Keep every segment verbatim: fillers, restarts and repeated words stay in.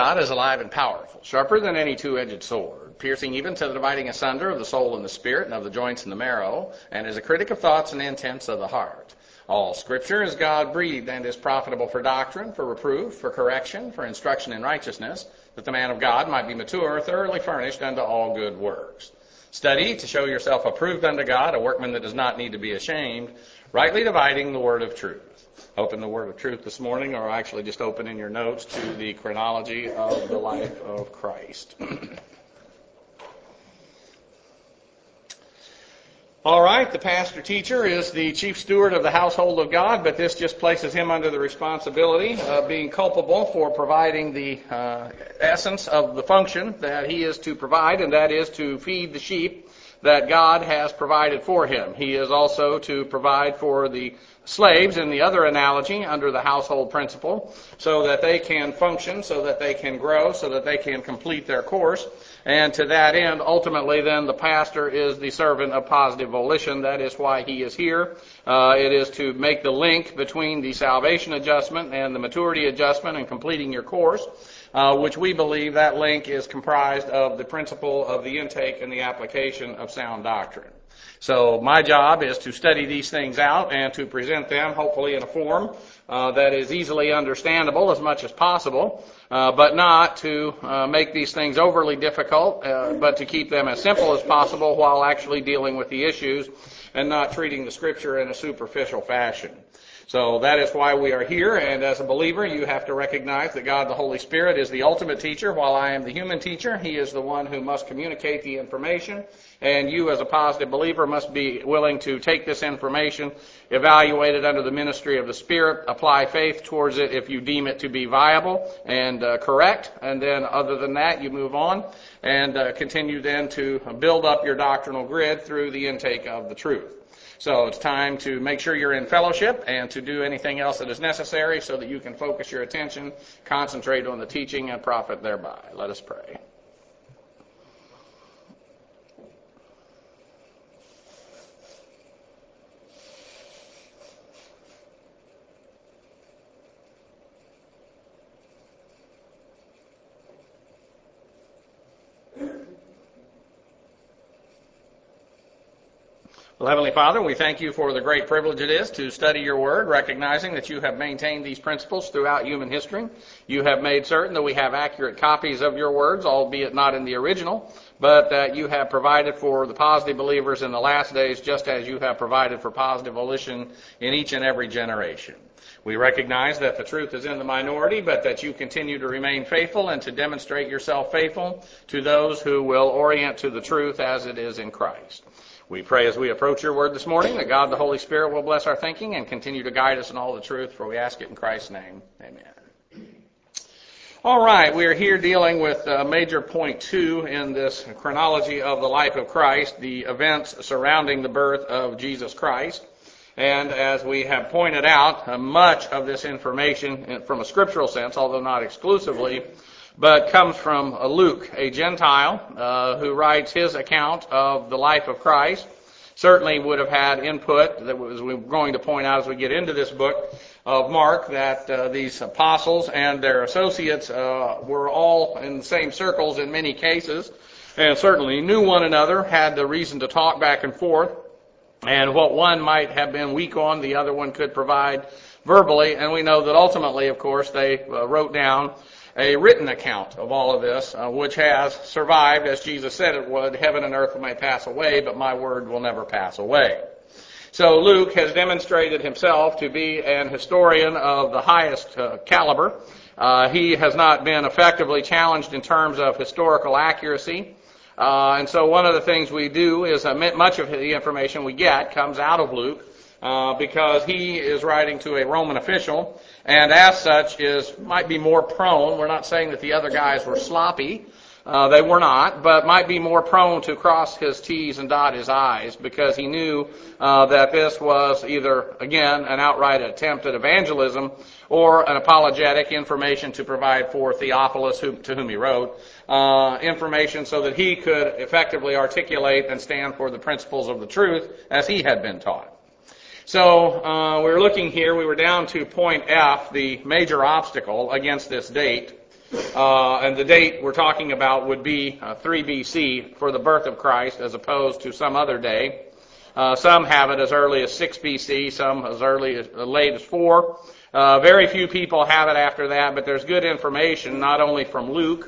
God is alive and powerful, sharper than any two-edged sword, piercing even to the dividing asunder of the soul and the spirit and of the joints and the marrow, and is a critic of thoughts and intents of the heart. All Scripture is God-breathed and is profitable for doctrine, for reproof, for correction, for instruction in righteousness, that the man of God might be mature, thoroughly furnished unto all good works. Study to show yourself approved unto God, a workman that does not need to be ashamed, rightly dividing the word of truth. Open the word of truth this morning, or actually just open in your notes to the chronology of the life of Christ. All right, the pastor-teacher is the chief steward of the household of God, but this just places him under the responsibility of being culpable for providing the uh, essence of the function that he is to provide, and that is to feed the sheep that God has provided for him. He is also to provide for the slaves, in the other analogy, under the household principle, so that they can function, so that they can grow, so that they can complete their course. And to that end, ultimately then, the pastor is the servant of positive volition. That is why he is here. Uh, it is to make the link between the salvation adjustment and the maturity adjustment and completing your course, uh, which we believe that link is comprised of the principle of the intake and the application of sound doctrine. So my job is to study these things out and to present them, hopefully in a form uh, that is easily understandable as much as possible, uh, but not to uh, make these things overly difficult, uh, but to keep them as simple as possible while actually dealing with the issues and not treating the Scripture in a superficial fashion. So that is why we are here, and as a believer, you have to recognize that God the Holy Spirit is the ultimate teacher. While I am the human teacher, He is the one who must communicate the information, and you as a positive believer must be willing to take this information, evaluate it under the ministry of the Spirit, apply faith towards it if you deem it to be viable and uh, correct, and then other than that, you move on and uh, continue then to build up your doctrinal grid through the intake of the truth. So it's time to make sure you're in fellowship and to do anything else that is necessary so that you can focus your attention, concentrate on the teaching, and profit thereby. Let us pray. Well, Heavenly Father, we thank you for the great privilege it is to study your word, recognizing that you have maintained these principles throughout human history. You have made certain that we have accurate copies of your words, albeit not in the original, but that you have provided for the positive believers in the last days just as you have provided for positive volition in each and every generation. We recognize that the truth is in the minority, but that you continue to remain faithful and to demonstrate yourself faithful to those who will orient to the truth as it is in Christ. We pray as we approach your word this morning that God the Holy Spirit will bless our thinking and continue to guide us in all the truth, for we ask it in Christ's name. Amen. All right, we are here dealing with uh, major point two in this chronology of the life of Christ, the events surrounding the birth of Jesus Christ. And as we have pointed out, uh, much of this information from a scriptural sense, although not exclusively, but comes from Luke, a Gentile, uh, who writes his account of the life of Christ. Certainly would have had input, that was we're going to point out as we get into this book, of Mark, that uh, these apostles and their associates uh, were all in the same circles in many cases, and certainly knew one another, had the reason to talk back and forth, and what one might have been weak on, the other one could provide verbally, and we know that ultimately, of course, they uh, wrote down a written account of all of this, uh, which has survived, as Jesus said it would. Heaven and earth may pass away, but my word will never pass away. So Luke has demonstrated himself to be an historian of the highest uh, caliber. Uh, he has not been effectively challenged in terms of historical accuracy. Uh, and so one of the things we do is uh, much of the information we get comes out of Luke, Uh, because he is writing to a Roman official, and as such is might be more prone. We're not saying that the other guys were sloppy. Uh, they were not, but might be more prone to cross his T's and dot his I's, because he knew uh, that this was either, again, an outright attempt at evangelism or an apologetic information to provide for Theophilus, who, to whom he wrote, uh, information so that he could effectively articulate and stand for the principles of the truth as he had been taught. So uh, we're looking here, we were down to point F, the major obstacle against this date. Uh, and the date we're talking about would be uh, three B C for the birth of Christ as opposed to some other day. Uh, some have it as early as six B C, some as early as uh, late as four. Uh, very few people have it after that, but there's good information not only from Luke,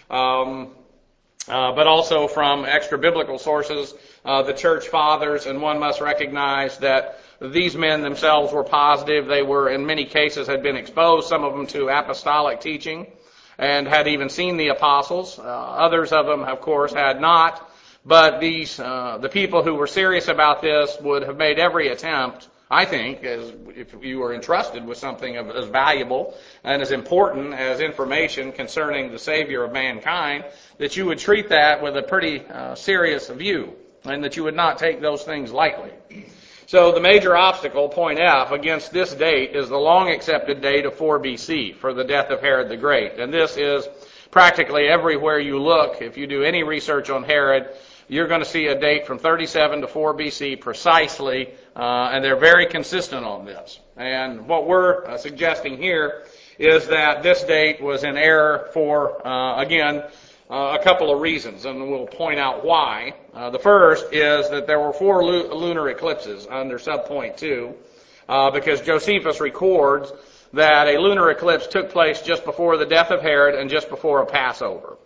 um, uh, but also from extra biblical sources, uh, the church fathers, and one must recognize that these men themselves were positive. They were, in many cases, had been exposed, some of them to apostolic teaching, and had even seen the apostles. Uh, others of them, of course, had not. But these, uh, the people who were serious about this would have made every attempt, I think, as if you were entrusted with something of, as valuable and as important as information concerning the Savior of mankind, that you would treat that with a pretty uh, serious view, and that you would not take those things lightly. So the major obstacle, point F, against this date is the long accepted date of four B C for the death of Herod the Great. And this is practically everywhere you look. If you do any research on Herod, you're going to see a date from thirty-seven to four B C precisely, uh, and they're very consistent on this. And what we're uh, suggesting here is that this date was in error for, uh, again, Uh, a couple of reasons, and we'll point out why. Uh, the first is that there were four lu- lunar eclipses under subpoint two, uh, because Josephus records that a lunar eclipse took place just before the death of Herod and just before a Passover.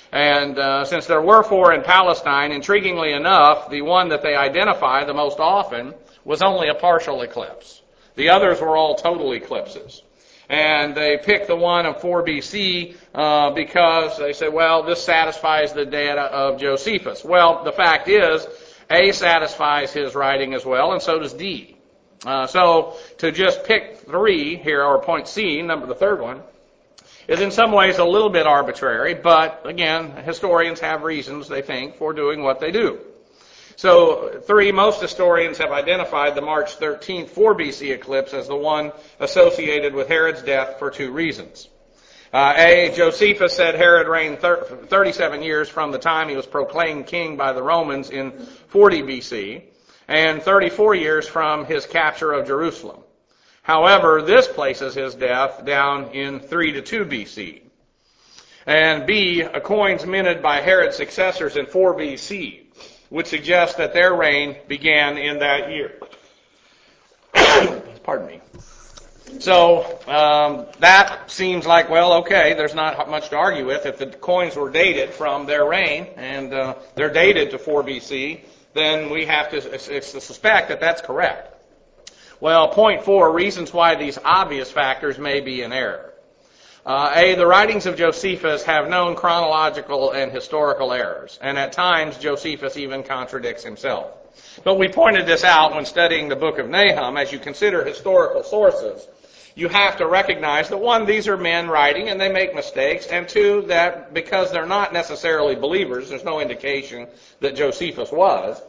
And uh, since there were four in Palestine, intriguingly enough, the one that they identify the most often was only a partial eclipse. The others were all total eclipses. And they pick the one of four B C uh, because they say, well, this satisfies the data of Josephus. Well, the fact is, A satisfies his writing as well, and so does D. Uh, so to just pick three here, or point C, number the third one, is in some ways a little bit arbitrary, but again, historians have reasons, they think, for doing what they do. So, three, most historians have identified the March thirteenth, four B C eclipse as the one associated with Herod's death for two reasons. Uh, A, Josephus said Herod reigned thir- thirty-seven years from the time he was proclaimed king by the Romans in forty B C, and thirty-four years from his capture of Jerusalem. However, this places his death down in three to two B C. And B, coins minted by Herod's successors in four B C would suggest that their reign began in that year. Pardon me. So um, that seems like, well, okay, there's not much to argue with. If the coins were dated from their reign, and uh, they're dated to four B C, then we have to suspect that that's correct. Well, point four, reasons why these obvious factors may be in error. Uh, A, the writings of Josephus have known chronological and historical errors, and at times Josephus even contradicts himself. But we pointed this out when studying the book of Nahum. As you consider historical sources, you have to recognize that, one, these are men writing and they make mistakes, and two, that because they're not necessarily believers, there's no indication that Josephus was,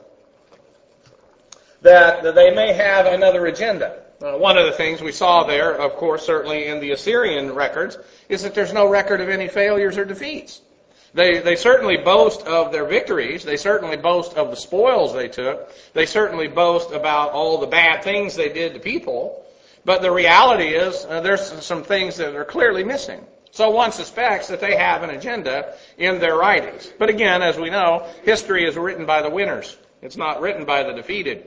that they may have another agenda. Uh, one of the things we saw there, of course, certainly in the Assyrian records, is that there's no record of any failures or defeats. They they certainly boast of their victories. They certainly boast of the spoils they took. They certainly boast about all the bad things they did to people. But the reality is uh, there's some things that are clearly missing. So one suspects that they have an agenda in their writings. But again, as we know, history is written by the winners. It's not written by the defeated.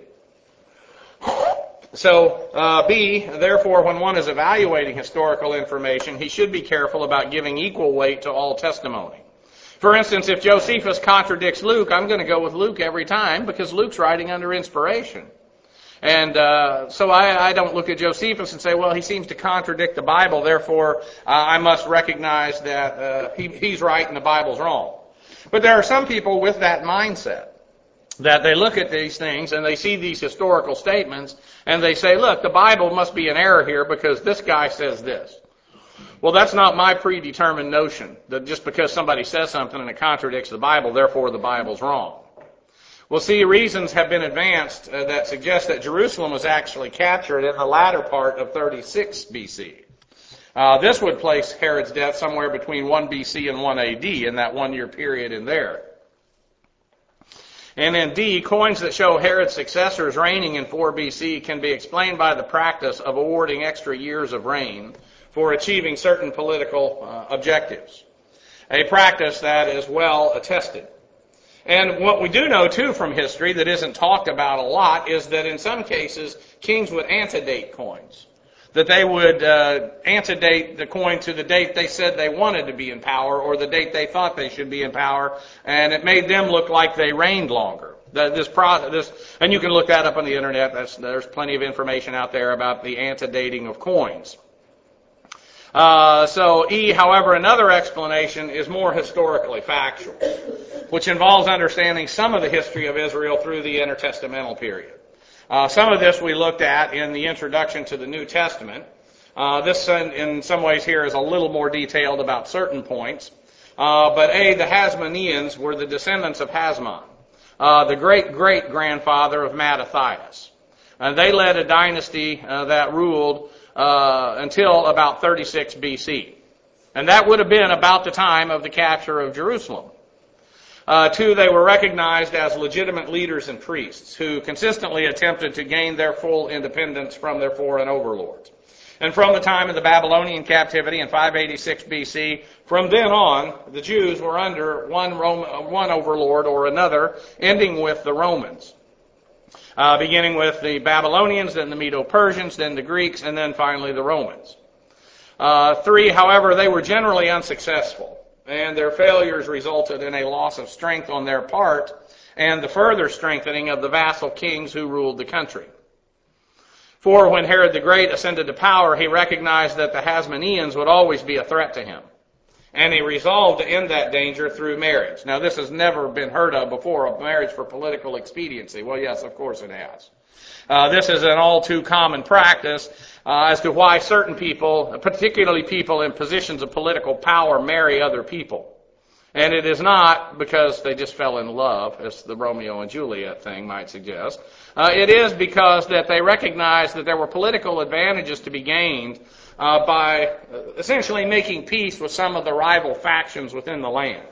So, uh, B, therefore, when one is evaluating historical information, he should be careful about giving equal weight to all testimony. For instance, if Josephus contradicts Luke, I'm going to go with Luke every time because Luke's writing under inspiration. And uh, so I, I don't look at Josephus and say, well, he seems to contradict the Bible, therefore uh, I must recognize that uh, he, he's right and the Bible's wrong. But there are some people with that mindset, that they look at these things and they see these historical statements and they say, look, the Bible must be in error here because this guy says this. Well, that's not my predetermined notion, that just because somebody says something and it contradicts the Bible, therefore the Bible's wrong. Well, see, reasons have been advanced uh, that suggest that Jerusalem was actually captured in the latter part of thirty-six B C. Uh, this would place Herod's death somewhere between one B C and one A D in that one-year period in there. And in D, coins that show Herod's successors reigning in four B C can be explained by the practice of awarding extra years of reign for achieving certain political uh, objectives, a practice that is well attested. And what we do know, too, from history that isn't talked about a lot is that in some cases, kings would antedate coins. That they would uh, antedate the coin to the date they said they wanted to be in power or the date they thought they should be in power, and it made them look like they reigned longer. The, this, pro, this, and you can look that up on the internet. That's, there's plenty of information out there about the antedating of coins. Uh, so E, however, another explanation is more historically factual, which involves understanding some of the history of Israel through the intertestamental period. Uh, some of this we looked at in the introduction to the New Testament. Uh, this, in, in some ways here, is a little more detailed about certain points. Uh, but A, the Hasmoneans were the descendants of Hasmon, uh, the great-great-grandfather of Mattathias. And they led a dynasty uh, that ruled uh, until about thirty-six B C. And that would have been about the time of the capture of Jerusalem. Uh, two, they were recognized as legitimate leaders and priests who consistently attempted to gain their full independence from their foreign overlords. And from the time of the Babylonian captivity in five eighty-six B C, from then on, the Jews were under one, Rome, one overlord or another, ending with the Romans. Uh, beginning with the Babylonians, then the Medo-Persians, then the Greeks, and then finally the Romans. Uh, three, however, they were generally unsuccessful, and their failures resulted in a loss of strength on their part and the further strengthening of the vassal kings who ruled the country. For when Herod the Great ascended to power, he recognized that the Hasmoneans would always be a threat to him, and he resolved to end that danger through marriage. Now, this has never been heard of before, a marriage for political expediency. Well, yes, of course it has. Uh, this is an all too common practice uh, as to why certain people, particularly people in positions of political power, marry other people. And it is not because they just fell in love, as the Romeo and Juliet thing might suggest. Uh, it is because that they recognized that there were political advantages to be gained uh, by uh, essentially making peace with some of the rival factions within the land.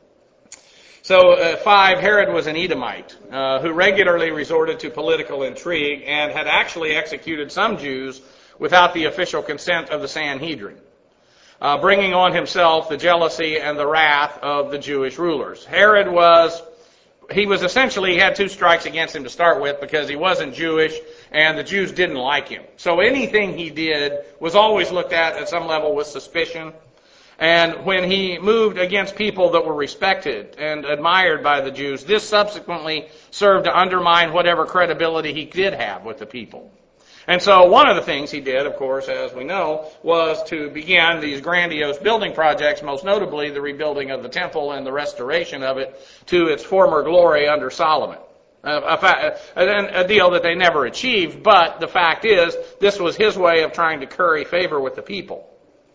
So, uh, five, Herod was an Edomite uh, who regularly resorted to political intrigue and had actually executed some Jews without the official consent of the Sanhedrin, uh, bringing on himself the jealousy and the wrath of the Jewish rulers. Herod was, he was essentially, he had two strikes against him to start with because he wasn't Jewish and the Jews didn't like him. So anything he did was always looked at at some level with suspicion. And when he moved against people that were respected and admired by the Jews, this subsequently served to undermine whatever credibility he did have with the people. And so one of the things he did, of course, as we know, was to begin these grandiose building projects, most notably the rebuilding of the temple and the restoration of it to its former glory under Solomon. A, fa- a, a deal that they never achieved, but the fact is, this was his way of trying to curry favor with the people.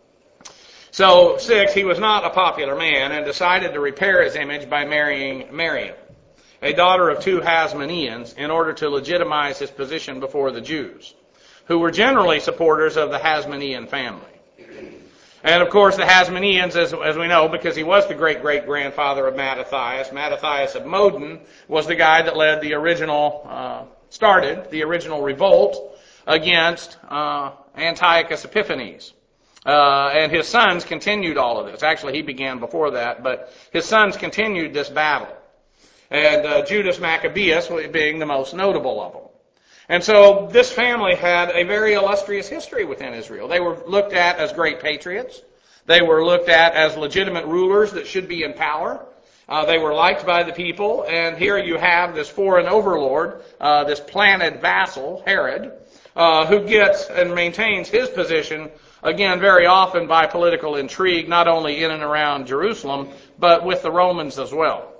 So, six, he was not a popular man and decided to repair his image by marrying Miriam, a daughter of two Hasmoneans, in order to legitimize his position before the Jews, who were generally supporters of the Hasmonean family. And, of course, the Hasmoneans, as, as we know, because he was the great-great-grandfather of Mattathias, Mattathias of Modin was the guy that led the original, uh, started the original revolt against uh, Antiochus Epiphanes. Uh, and his sons continued all of this. Actually, he began before that, but his sons continued this battle. And uh, Judas Maccabeus being the most notable of them. And so this family had a very illustrious history within Israel. They were looked at as great patriots. They were looked at as legitimate rulers that should be in power. Uh, they were liked by the people. And here you have this foreign overlord, uh, this planted vassal, Herod, uh, who gets and maintains his position, again, very often by political intrigue, not only in and around Jerusalem, but with the Romans as well.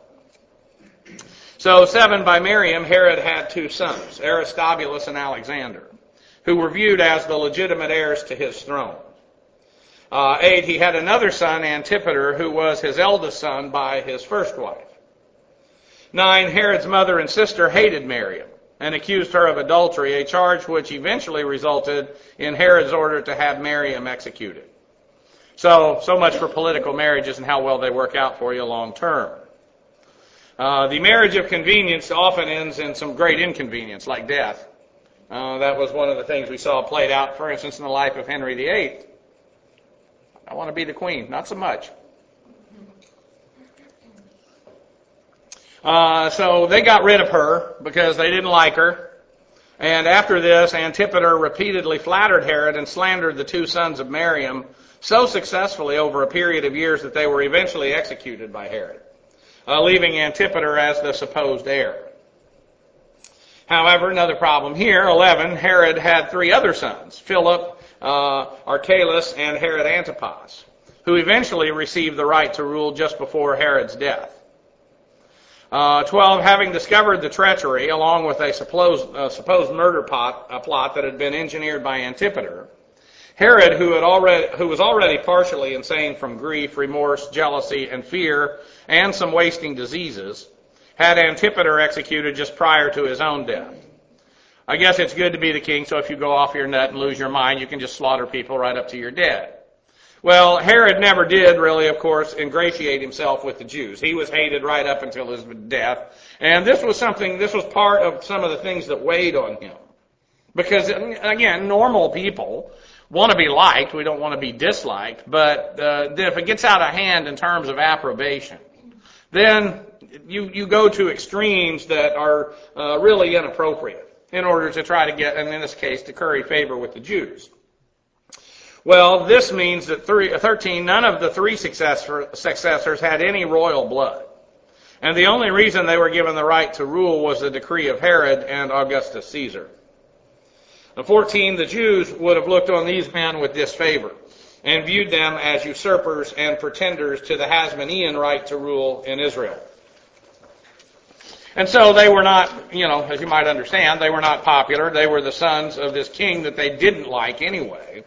So, seven, by Miriam, Herod had two sons, Aristobulus and Alexander, who were viewed as the legitimate heirs to his throne. Uh, eight, he had another son, Antipater, who was his eldest son by his first wife. Nine, Herod's mother and sister hated Miriam and accused her of adultery, a charge which eventually resulted in Herod's order to have Miriam executed. So, so much for political marriages and how well they work out for you long term. Uh, the marriage of convenience often ends in some great inconvenience, like death. Uh, that was one of the things we saw played out, for instance, in the life of Henry the Eighth. I want to be the queen. Not so much. Uh, so they got rid of her because they didn't like her. And after this, Antipater repeatedly flattered Herod and slandered the two sons of Miriam so successfully over a period of years that they were eventually executed by Herod, uh, leaving Antipater as the supposed heir. However, another problem here, eleven, Herod had three other sons, Philip, uh, Archelaus, and Herod Antipas, who eventually received the right to rule just before Herod's death. Uh, twelve, having discovered the treachery, along with a supposed, uh, supposed murder plot, a plot that had been engineered by Antipater, Herod, who had already, who was already partially insane from grief, remorse, jealousy, and fear, and some wasting diseases, had Antipater executed just prior to his own death. I guess it's good to be the king, so if you go off your nut and lose your mind, you can just slaughter people right up to your dead. Well, Herod never did really, of course, ingratiate himself with the Jews. He was hated right up until his death. And this was something, this was part of some of the things that weighed on him. Because, again, normal people want to be liked. We don't want to be disliked. But uh, if it gets out of hand in terms of approbation, then you, you go to extremes that are uh, really inappropriate in order to try to get, and in this case, to curry favor with the Jews. Well, this means that three, thirteen, none of the three successor, successors had any royal blood. And the only reason they were given the right to rule was the decree of Herod and Augustus Caesar. And fourteen, the Jews would have looked on these men with disfavor and viewed them as usurpers and pretenders to the Hasmonean right to rule in Israel. And so they were not, you know, as you might understand, they were not popular. They were the sons of this king that they didn't like anyway.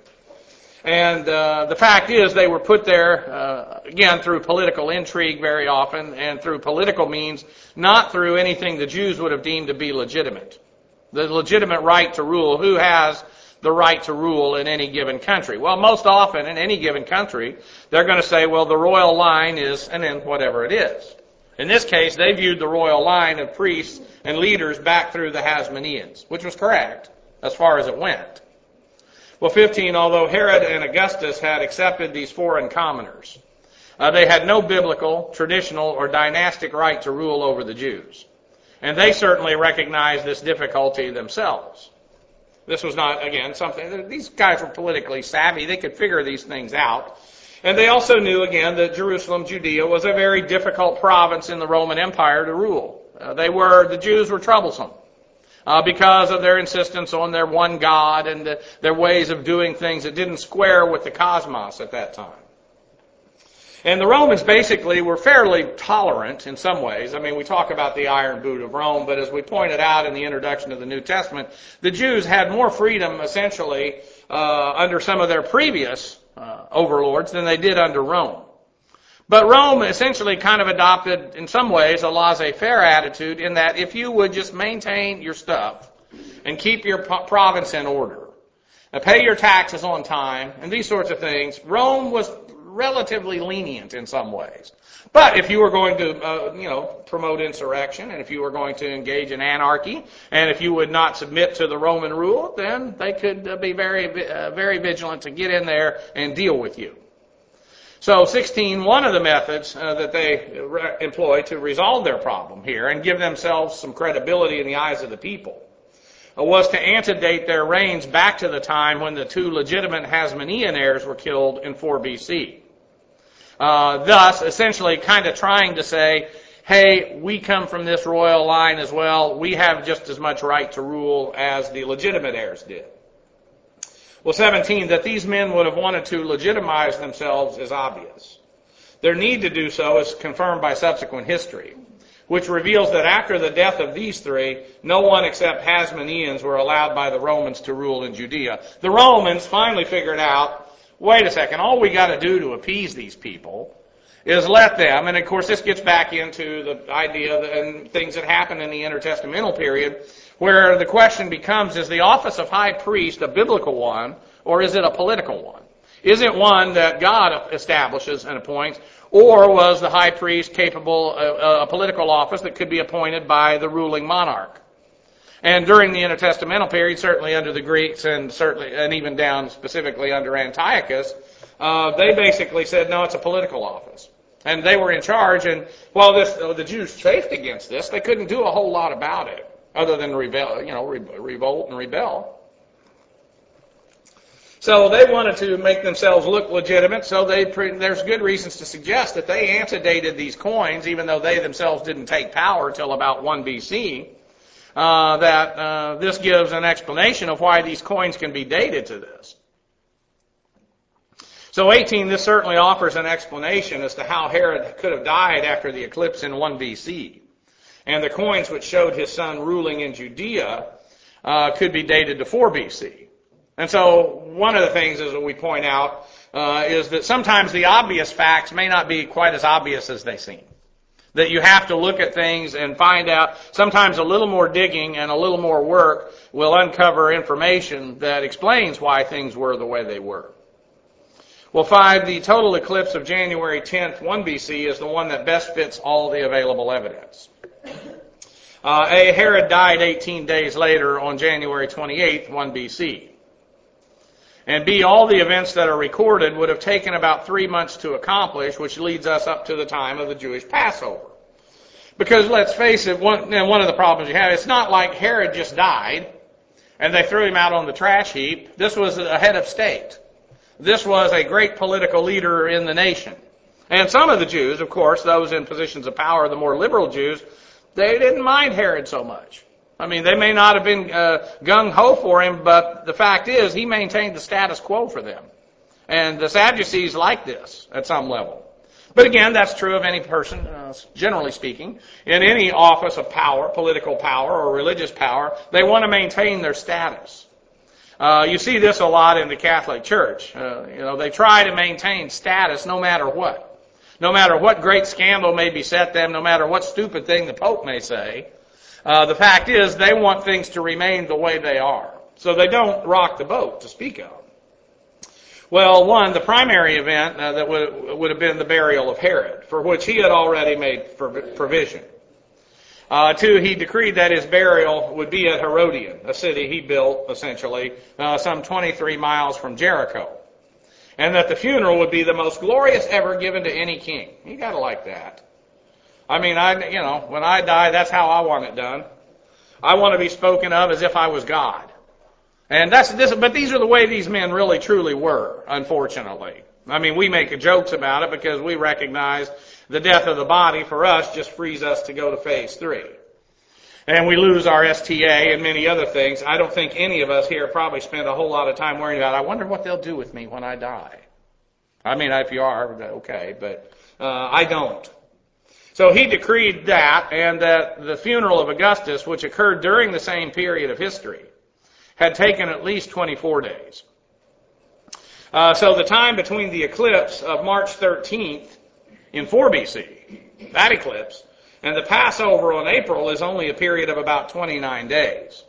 And uh, the fact is they were put there, uh, again, through political intrigue very often and through political means, not through anything the Jews would have deemed to be legitimate. The legitimate right to rule. Who has the right to rule in any given country? Well, most often in any given country, they're going to say, well, the royal line is, and then whatever it is. In this case, they viewed the royal line of priests and leaders back through the Hasmoneans, which was correct as far as it went. Well, fifteen, although Herod and Augustus had accepted these foreign commoners, uh, they had no biblical, traditional, or dynastic right to rule over the Jews. And they certainly recognized this difficulty themselves. This was not, again, something, these guys were politically savvy. They could figure these things out. And they also knew, again, that Jerusalem, Judea, was a very difficult province in the Roman Empire to rule. Uh, they were, the Jews were troublesome. Uh, because of their insistence on their one God and the, their ways of doing things that didn't square with the cosmos at that time. And the Romans basically were fairly tolerant in some ways. I mean, we talk about the iron boot of Rome, but as we pointed out in the introduction of the New Testament, the Jews had more freedom essentially uh, under some of their previous uh, overlords than they did under Rome. But Rome essentially kind of adopted, in some ways, a laissez-faire attitude in that if you would just maintain your stuff and keep your province in order, and pay your taxes on time, and these sorts of things, Rome was relatively lenient in some ways. But if you were going to, uh, you know, promote insurrection, and if you were going to engage in anarchy, and if you would not submit to the Roman rule, then they could uh, be very, uh, very vigilant to get in there and deal with you. So sixteen, one of the methods uh, that they re- employ to resolve their problem here and give themselves some credibility in the eyes of the people uh, was to antedate their reigns back to the time when the two legitimate Hasmonean heirs were killed in four B C. Uh, thus, essentially kind of trying to say, hey, we come from this royal line as well. We have just as much right to rule as the legitimate heirs did. Well, seventeen, that these men would have wanted to legitimize themselves is obvious. Their need to do so is confirmed by subsequent history, which reveals that after the death of these three, no one except Hasmoneans were allowed by the Romans to rule in Judea. The Romans finally figured out, wait a second, all we got to do to appease these people is let them, and of course this gets back into the idea that, and things that happen in the intertestamental period, where the question becomes, is the office of high priest a biblical one, or is it a political one? Is it one that God establishes and appoints, or was the high priest capable of a political office that could be appointed by the ruling monarch? And during the intertestamental period, certainly under the Greeks and certainly and even down specifically under Antiochus, uh, they basically said, no, it's a political office. And they were in charge, and while this, uh, the Jews chafed against this, they couldn't do a whole lot about it, other than rebel, you know, re- revolt and rebel. So they wanted to make themselves look legitimate, so they pre- there's good reasons to suggest that they antedated these coins, even though they themselves didn't take power till about one B C, uh, that uh, this gives an explanation of why these coins can be dated to this. So eighteen, this certainly offers an explanation as to how Herod could have died after the eclipse in one B C. And the coins which showed his son ruling in Judea uh, could be dated to four B C. And so one of the things as we point out uh, is that sometimes the obvious facts may not be quite as obvious as they seem. That you have to look at things and find out, sometimes a little more digging and a little more work will uncover information that explains why things were the way they were. Well, five, the total eclipse of January tenth, one B C is the one that best fits all the available evidence. Uh, A, Herod died eighteen days later on January twenty-eighth, one B C. And B, all the events that are recorded would have taken about three months to accomplish, which leads us up to the time of the Jewish Passover. Because let's face it, one, and one of the problems you have, it's not like Herod just died and they threw him out on the trash heap. This was a head of state. This was a great political leader in the nation. And some of the Jews, of course, those in positions of power, the more liberal Jews, they didn't mind Herod so much. I mean, they may not have been uh, gung-ho for him, but the fact is he maintained the status quo for them. And the Sadducees like this at some level. But again, that's true of any person, uh, generally speaking. In any office of power, political power or religious power, they want to maintain their status. Uh, you see this a lot in the Catholic Church. Uh, you know, they try to maintain status no matter what. No matter what great scandal may beset them, no matter what stupid thing the Pope may say. Uh, the fact is, they want things to remain the way they are. So they don't rock the boat, to speak of. Well, one, the primary event uh, that would, would have been the burial of Herod, for which he had already made provision. Uh, two, he decreed that his burial would be at Herodion, a city he built, essentially, uh, some twenty-three miles from Jericho. And that the funeral would be the most glorious ever given to any king. You gotta like that. I mean, I, you know, when I die, that's how I want it done. I want to be spoken of as if I was God. And that's this, but these are the way these men really truly were, unfortunately. I mean, we make jokes about it because we recognize the death of the body for us just frees us to go to phase three. And we lose our S T A and many other things. I don't think any of us here probably spend a whole lot of time worrying about, I wonder what they'll do with me when I die. I mean, if you are, okay, but uh, I don't. So he decreed that, and that the funeral of Augustus, which occurred during the same period of history, had taken at least twenty-four days. Uh, so the time between the eclipse of March thirteenth in four B C, that eclipse, and the Passover on April is only a period of about twenty-nine days.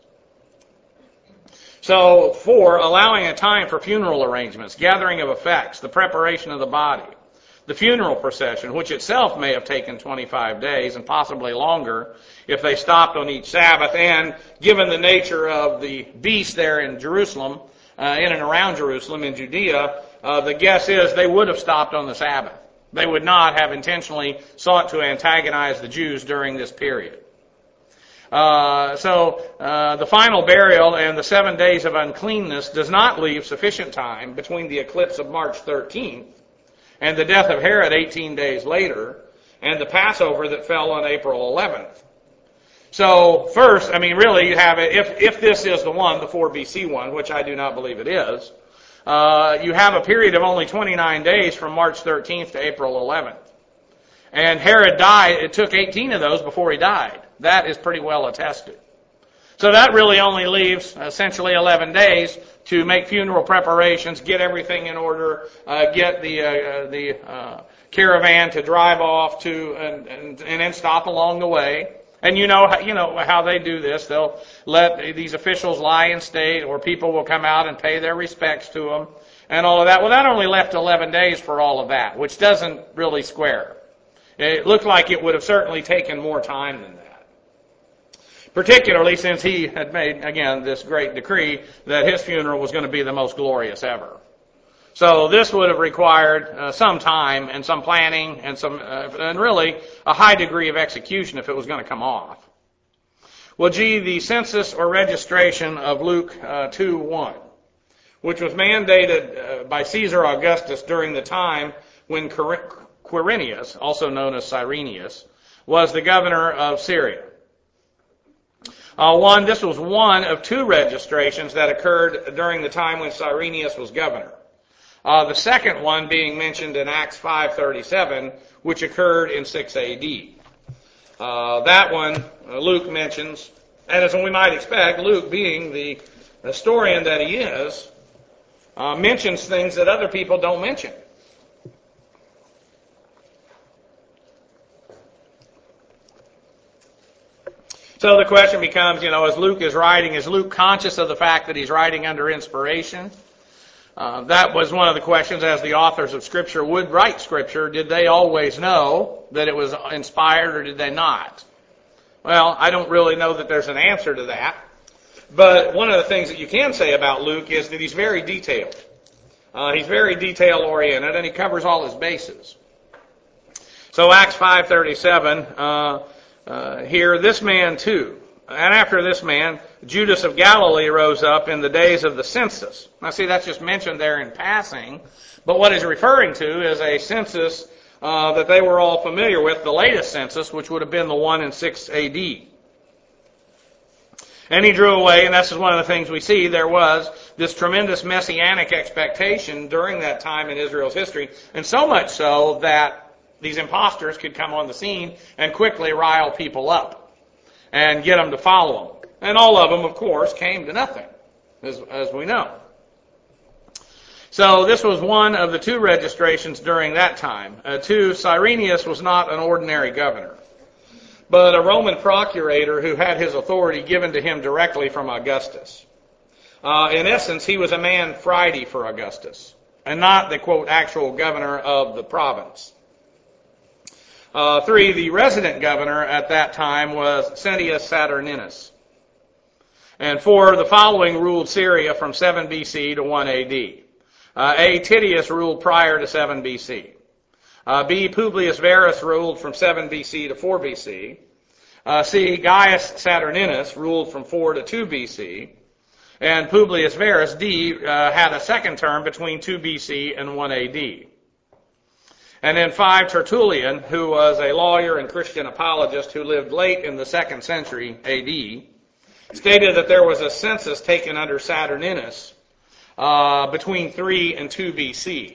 So, four, allowing a time for funeral arrangements, gathering of effects, the preparation of the body, the funeral procession, which itself may have taken twenty-five days and possibly longer if they stopped on each Sabbath, and given the nature of the beast there in Jerusalem, uh, in and around Jerusalem in Judea, uh, the guess is they would have stopped on the Sabbath. They would not have intentionally sought to antagonize the Jews during this period. Uh, so uh, the final burial and the seven days of uncleanness does not leave sufficient time between the eclipse of March thirteenth and the death of Herod eighteen days later, and the Passover that fell on April eleventh. So first, I mean, really, you have it, if, if this is the one, the four B C one, which I do not believe it is, uh, you have a period of only twenty-nine days from March thirteenth to April eleventh. And Herod died, it took eighteen of those before he died. That is pretty well attested. So that really only leaves essentially eleven days to make funeral preparations, get everything in order, uh, get the uh, the uh, caravan to drive off to, and, and and then stop along the way. And you know, you know how they do this. They'll let these officials lie in state, or people will come out and pay their respects to them, and all of that. Well, that only left eleven days for all of that, which doesn't really square. It looked like it would have certainly taken more time than that. Particularly since he had made, again, this great decree that his funeral was going to be the most glorious ever. So this would have required uh, some time and some planning and some uh, and really a high degree of execution if it was going to come off. Well, gee, the census or registration of Luke uh, two one, which was mandated uh, by Caesar Augustus during the time when Quirinius, also known as Cyrenius, was the governor of Syria. Uh, one, this was one of two registrations that occurred during the time when Cyrenius was governor. Uh, the second one being mentioned in Acts five thirty-seven, which occurred in six A D. Uh, that one, uh, Luke mentions, and as we might expect, Luke being the historian that he is, uh, mentions things that other people don't mention. So the question becomes, you know, as Luke is writing, is Luke conscious of the fact that he's writing under inspiration? Uh, that was one of the questions as the authors of Scripture would write Scripture. Did they always know that it was inspired or did they not? Well, I don't really know that there's an answer to that. But one of the things that you can say about Luke is that he's very detailed. Uh, he's very detail-oriented and he covers all his bases. So Acts five thirty-seven, uh, uh, here, this man too. And after this man, Judas of Galilee rose up in the days of the census. Now see, that's just mentioned there in passing. But what he's referring to is a census uh, that they were all familiar with, the latest census, which would have been the one in six A D. And he drew away, and this is one of the things we see, there was this tremendous messianic expectation during that time in Israel's history, and so much so that these imposters could come on the scene and quickly rile people up and get them to follow them. And all of them, of course, came to nothing, as, as we know. So this was one of the two registrations during that time. Uh, two, Cyrenius was not an ordinary governor, but a Roman procurator who had his authority given to him directly from Augustus. Uh, in essence, he was a man Friday for Augustus, and not the, quote, actual governor of the province. Uh, three, the resident governor at that time was Sentius Saturninus. And four, the following ruled Syria from seven B C to one A D. Uh, A, Titius ruled prior to seven B C. Uh, B, Publius Verus ruled from seven B C to four B C. Uh, C, Gaius Saturninus ruled from four to two B C. And Publius Verus, D, uh, had a second term between two B C and one A D. And then five, Tertullian, who was a lawyer and Christian apologist who lived late in the second century A D, stated that there was a census taken under Saturninus uh, between three and two B C.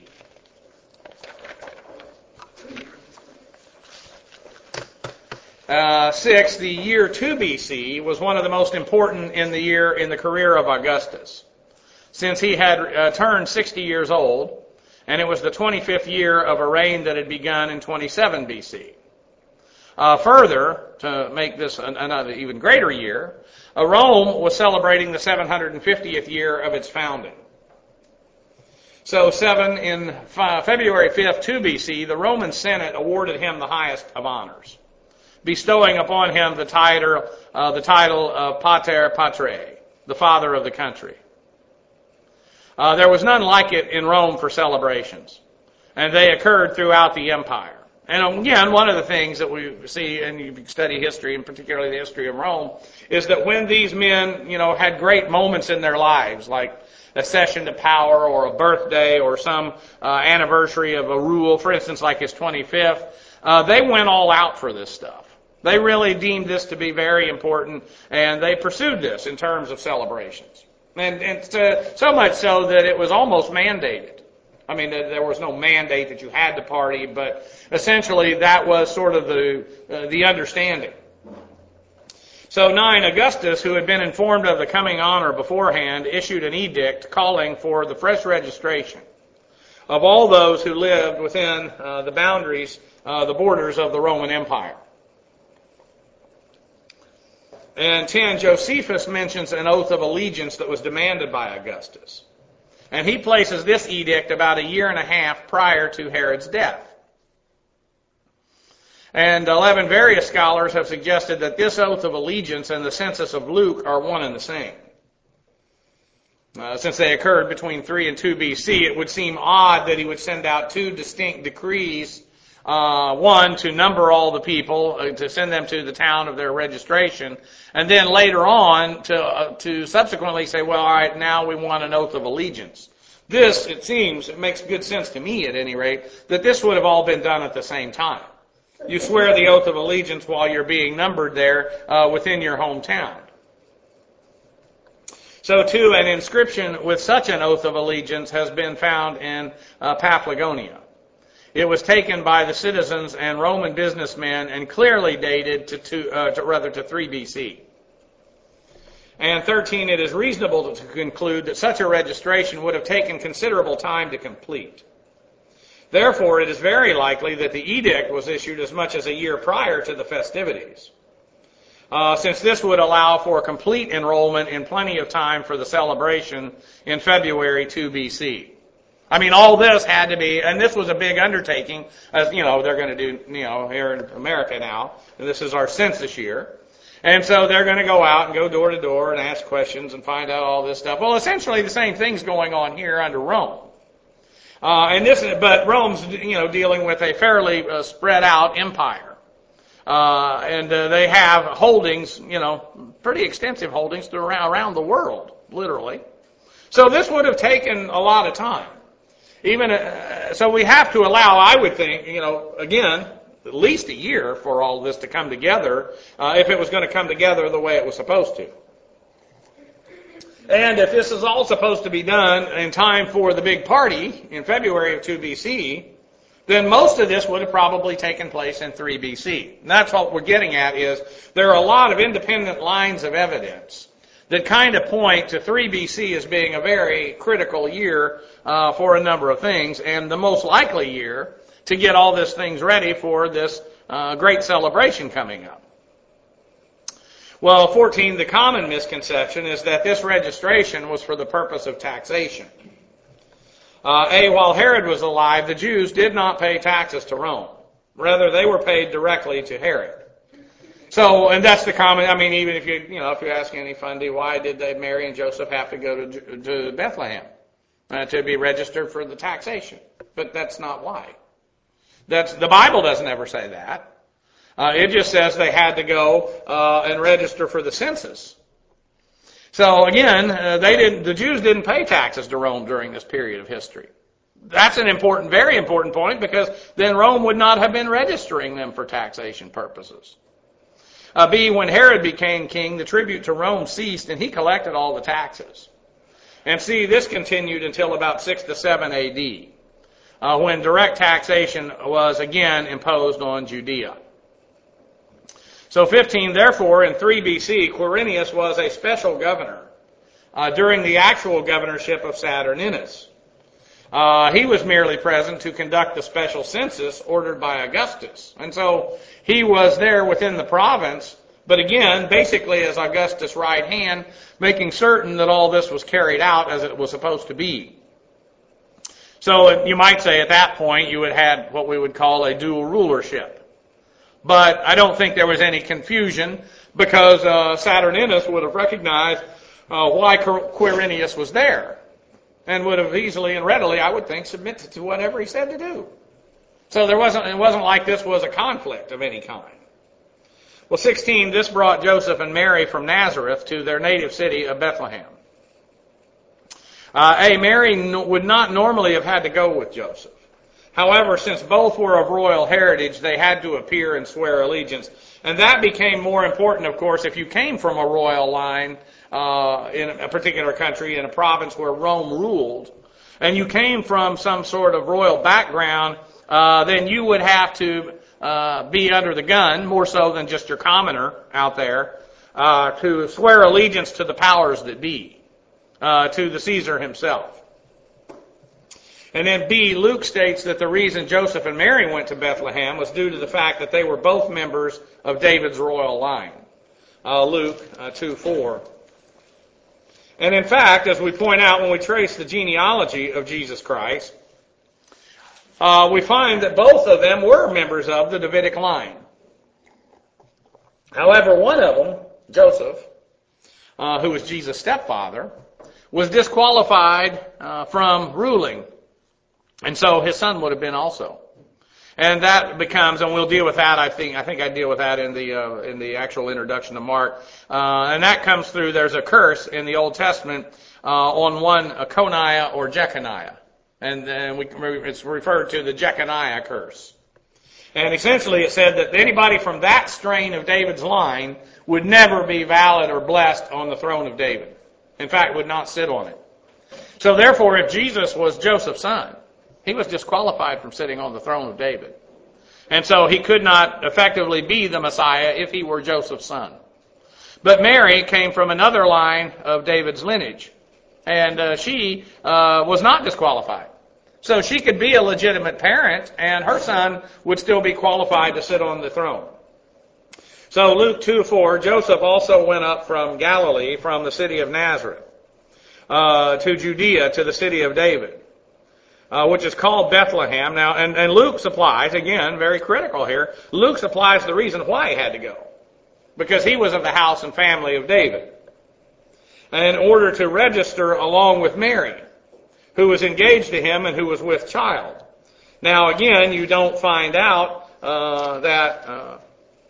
Uh, six, the year two B C was one of the most important in the year in the career of Augustus, since he had uh, turned sixty years old, and it was the twenty-fifth year of a reign that had begun in twenty-seven B C. Uh, further, to make this an, another even greater year, uh, Rome was celebrating the seven hundred fiftieth year of its founding. So seven in f- February fifth, two B C, the Roman Senate awarded him the highest of honors, bestowing upon him the title, uh, the title of Pater Patrae, the father of the country. Uh, there was none like it in Rome for celebrations, and they occurred throughout the empire. And again, one of the things that we see, and you study history, and particularly the history of Rome, is that when these men, you know, had great moments in their lives, like accession to power or a birthday or some uh, anniversary of a rule, for instance, like his twenty-fifth, uh, they went all out for this stuff. They really deemed this to be very important, and they pursued this in terms of celebrations. And, and to, so much so that it was almost mandated. I mean, there was no mandate that you had to party, but essentially that was sort of the uh, the understanding. So nine, Augustus, who had been informed of the coming honor beforehand, issued an edict calling for the fresh registration of all those who lived within uh, the boundaries, uh, the borders of the Roman Empire. And ten, Josephus mentions an oath of allegiance that was demanded by Augustus. And he places this edict about a year and a half prior to Herod's death. And eleven, various scholars have suggested that this oath of allegiance and the census of Luke are one and the same. Uh, since they occurred between three and two B C, it would seem odd that he would send out two distinct decrees, uh, one to number all the people, uh, to send them to the town of their registration, and then later on to uh, to subsequently say, well, all right, now we want an oath of allegiance. This, it seems, it makes good sense to me at any rate, that this would have all been done at the same time. You swear the oath of allegiance while you're being numbered there uh, within your hometown. So too, an inscription with such an oath of allegiance has been found in uh, Paphlagonia. It was taken by the citizens and Roman businessmen and clearly dated to, two, uh, to rather to three B C. And thirteen, it is reasonable to conclude that such a registration would have taken considerable time to complete. Therefore, it is very likely that the edict was issued as much as a year prior to the festivities. Uh, since this would allow for complete enrollment in plenty of time for the celebration in February two B C. I mean, all this had to be, and this was a big undertaking, as you know, they're going to do, you know, here in America now. And this is our census year. And so they're going to go out and go door to door and ask questions and find out all this stuff. Well, essentially the same thing's going on here under Rome. Uh, and this, but Rome's, you know, dealing with a fairly uh, spread out empire. Uh, and uh, they have holdings, you know, pretty extensive holdings around, around the world, literally. So this would have taken a lot of time. Even uh, so, we have to allow, I would think, you know, again, at least a year for all this to come together, uh, if it was going to come together the way it was supposed to. And if this is all supposed to be done in time for the big party in February of two B C, then most of this would have probably taken place in three B C. And that's what we're getting at is there are a lot of independent lines of evidence that kind of point to three B C as being a very critical year uh, for a number of things, and the most likely year to get all these things ready for this uh, great celebration coming up. Well, fourteen, the common misconception is that this registration was for the purpose of taxation. Uh, A, while Herod was alive, the Jews did not pay taxes to Rome. Rather, they were paid directly to Herod. So, and that's the common, I mean, even if you, you know, if you ask any fundy, why did they, Mary and Joseph have to go to, to Bethlehem uh, to be registered for the taxation? But that's not why. That's, the Bible doesn't ever say that. Uh, it just says they had to go uh, and register for the census. So again, uh, they didn't, the Jews didn't pay taxes to Rome during this period of history. That's an important, very important point, because then Rome would not have been registering them for taxation purposes. Uh, B, when Herod became king, the tribute to Rome ceased and he collected all the taxes. And C, this continued until about six to seven A D, uh, when direct taxation was again imposed on Judea. So fifteen, therefore, in three B C, Quirinius was a special governor uh, during the actual governorship of Saturninus. Uh, he was merely present to conduct the special census ordered by Augustus. And so he was there within the province, but again, basically as Augustus' right hand, making certain that all this was carried out as it was supposed to be. So you might say at that point you had had what we would call a dual rulership. But I don't think there was any confusion, because uh, Saturninus would have recognized uh, why Quirinius was there, and would have easily and readily, I would think, submitted to whatever he said to do. So there wasn't, it wasn't like this was a conflict of any kind. Well, sixteen, this brought Joseph and Mary from Nazareth to their native city of Bethlehem. Uh, A, Mary would not normally have had to go with Joseph. However, since both were of royal heritage, they had to appear and swear allegiance. And that became more important, of course, if you came from a royal line uh, in a particular country, in a province where Rome ruled, and you came from some sort of royal background, uh, then you would have to uh, be under the gun, more so than just your commoner out there, uh, to swear allegiance to the powers that be, uh, to the Caesar himself. And then B, Luke states that the reason Joseph and Mary went to Bethlehem was due to the fact that they were both members of David's royal line. Uh, Luke uh, two four. And in fact, as we point out when we trace the genealogy of Jesus Christ, uh, we find that both of them were members of the Davidic line. However, one of them, Joseph, uh, who was Jesus' stepfather, was disqualified uh, from ruling. And so his son would have been also. And that becomes, and we'll deal with that, I think, I think I deal with that in the, uh, in the actual introduction to Mark. Uh, and that comes through, there's a curse in the Old Testament, uh, on one uh, Coniah or Jeconiah. And then we, it's referred to the Jeconiah curse. And essentially it said that anybody from that strain of David's line would never be valid or blessed on the throne of David. In fact, would not sit on it. So therefore, if Jesus was Joseph's son, he was disqualified from sitting on the throne of David. And so he could not effectively be the Messiah if he were Joseph's son. But Mary came from another line of David's lineage. And uh, she uh, was not disqualified. So she could be a legitimate parent, and her son would still be qualified to sit on the throne. So Luke two four, Joseph also went up from Galilee, from the city of Nazareth, uh, to Judea, to the city of David, uh, which is called Bethlehem. Now, and, and Luke supplies, again, very critical here, Luke supplies the reason why he had to go. Because he was of the house and family of David. And in order to register along with Mary, who was engaged to him and who was with child. Now, again, you don't find out uh, that uh,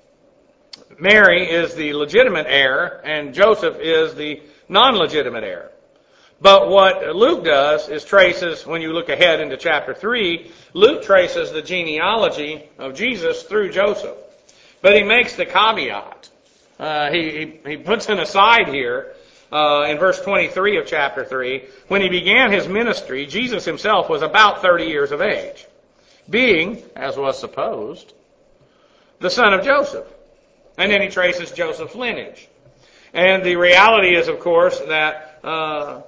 Mary is the legitimate heir and Joseph is the non-legitimate heir. But what Luke does is traces, when you look ahead into chapter three, Luke traces the genealogy of Jesus through Joseph. But he makes the caveat. Uh, he, he, he puts an aside here uh, in verse twenty-three of chapter three. When he began his ministry, Jesus himself was about thirty years of age, being, as was supposed, the son of Joseph. And then he traces Joseph's lineage. And the reality is, of course, that uh,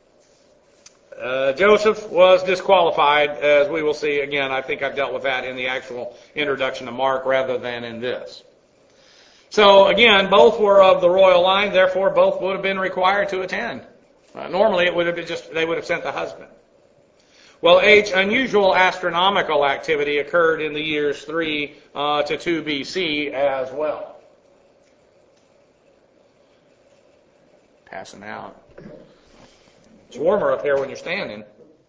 uh, Joseph was disqualified, as we will see. Again, I think I've dealt with that in the actual introduction to Mark rather than in this. So, again, both were of the royal line, therefore both would have been required to attend. Uh, normally it would have been just, they would have sent the husband. Well, H, unusual astronomical activity occurred in the years three uh, to two B C as well. Passing out. It's warmer up here when you're standing.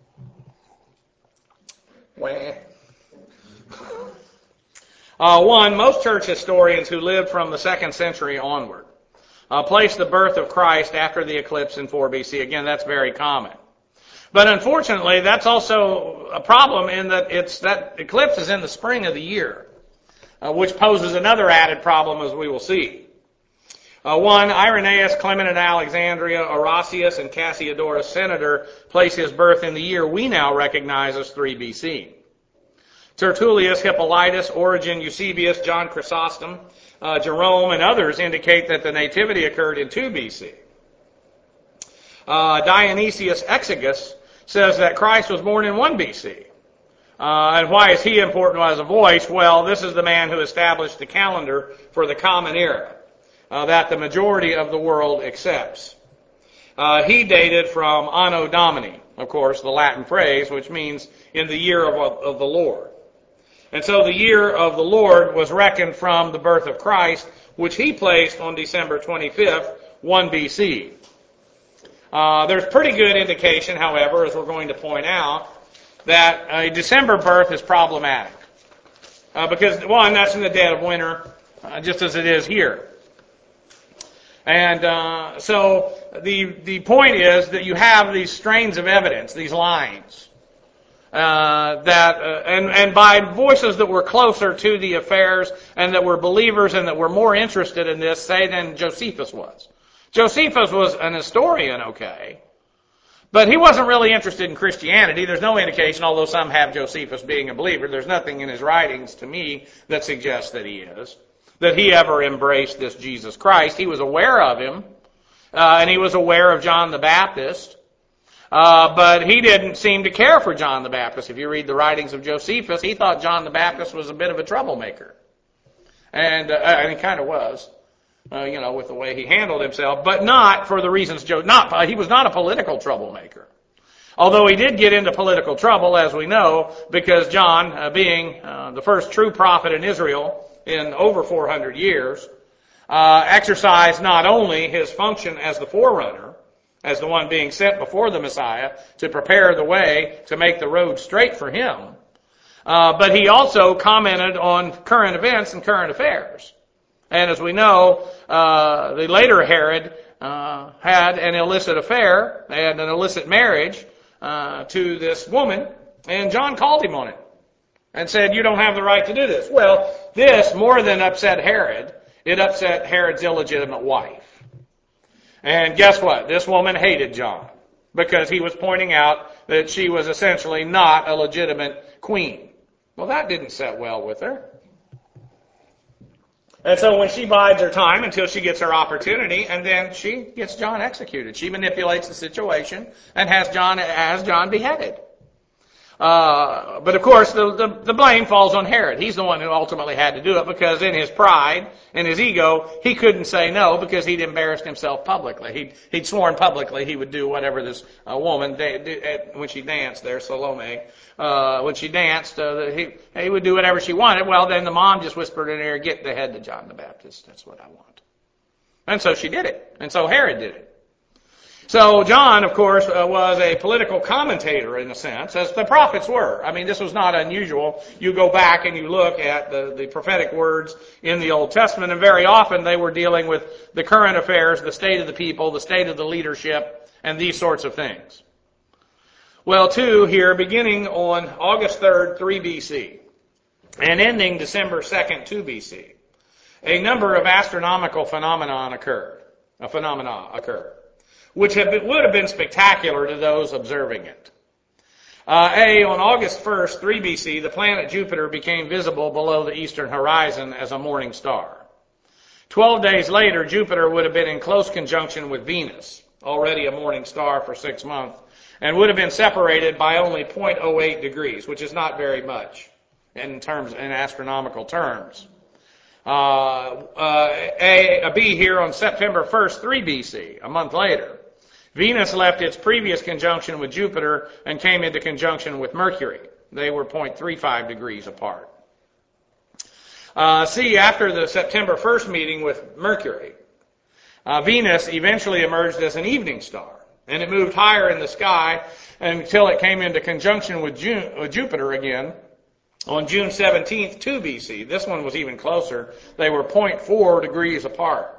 Wah. Uh, one, most church historians who lived from the second century onward uh, place the birth of Christ after the eclipse in four B C. Again, that's very common. But unfortunately, that's also a problem in that it's that eclipse is in the spring of the year, uh, which poses another added problem, as we will see. Uh, one, Irenaeus, Clement of Alexandria, Orosius, and Cassiodorus Senator place his birth in the year we now recognize as three B C. Tertullius, Hippolytus, Origen, Eusebius, John Chrysostom, uh, Jerome, and others indicate that the nativity occurred in two B C. Uh, Dionysius Exiguus says that Christ was born in one B C. Uh, and why is he important as a voice? Well, this is the man who established the calendar for the common era uh, that the majority of the world accepts. Uh, he dated from Anno Domini, of course, the Latin phrase, which means in the year of, of the Lord. And so the year of the Lord was reckoned from the birth of Christ, which he placed on December twenty-fifth, one B C. Uh, there's pretty good indication, however, as we're going to point out, that a December birth is problematic. Uh, because, one, that's in the dead of winter, uh, just as it is here. And uh, so the the point is that you have these strains of evidence, these lines, uh, that uh, and and by voices that were closer to the affairs and that were believers and that were more interested in this, say, than Josephus was. Josephus was an historian, okay, but he wasn't really interested in Christianity. There's no indication, although some have Josephus being a believer, there's nothing in his writings to me that suggests that he is, that he ever embraced this Jesus Christ. He was aware of him, uh, and he was aware of John the Baptist, uh, but he didn't seem to care for John the Baptist. If you read the writings of Josephus, he thought John the Baptist was a bit of a troublemaker. And, uh, and he kind of was. Uh, you know, with the way he handled himself, but not for the reasons Joe, not, uh, he was not a political troublemaker. Although he did get into political trouble, as we know, because John, uh, being uh, the first true prophet in Israel in over four hundred years, uh, exercised not only his function as the forerunner as the one being sent before the Messiah to prepare the way to make the road straight for him. Uh, but he also commented on current events and current affairs. And as we know, uh, the later Herod uh, had an illicit affair and an illicit marriage uh, to this woman, and John called him on it and said, you don't have the right to do this. Well, this more than upset Herod, it upset Herod's illegitimate wife. And guess what? This woman hated John because he was pointing out that she was essentially not a legitimate queen. Well, that didn't set well with her. And so when she bides her time until she gets her opportunity, and then she gets John executed. She manipulates the situation and has John has John beheaded. Uh, but of course, the, the, the blame falls on Herod. He's the one who ultimately had to do it because in his pride, in his ego, he couldn't say no because he'd embarrassed himself publicly. He'd, he'd sworn publicly he would do whatever this uh, woman, did, when she danced there, Salome, uh, when she danced, uh, he, he would do whatever she wanted. Well, then the mom just whispered in her ear, get the head to John the Baptist. That's what I want. And so she did it. And so Herod did it. So John, of course, uh, was a political commentator in a sense, as the prophets were. I mean, this was not unusual. You go back and you look at the, the prophetic words in the Old Testament, and very often they were dealing with the current affairs, the state of the people, the state of the leadership, and these sorts of things. Well, too, here, beginning on August third, three B C, and ending December second, two B C, a number of astronomical phenomenon occurred. A phenomena occurred. Which have been, would have been spectacular to those observing it. Uh, A, on August first, three B C, the planet Jupiter became visible below the eastern horizon as a morning star. Twelve days later, Jupiter would have been in close conjunction with Venus, already a morning star for six months, and would have been separated by only zero point zero eight degrees, which is not very much in terms, in astronomical terms. Uh, uh, A, a B here on September first, three B C, a month later. Venus left its previous conjunction with Jupiter and came into conjunction with Mercury. They were zero point three five degrees apart. Uh, C, after the September first meeting with Mercury, uh, Venus eventually emerged as an evening star, and it moved higher in the sky until it came into conjunction with, June, with Jupiter again on June seventeenth, two B C. This one was even closer. They were zero point four degrees apart.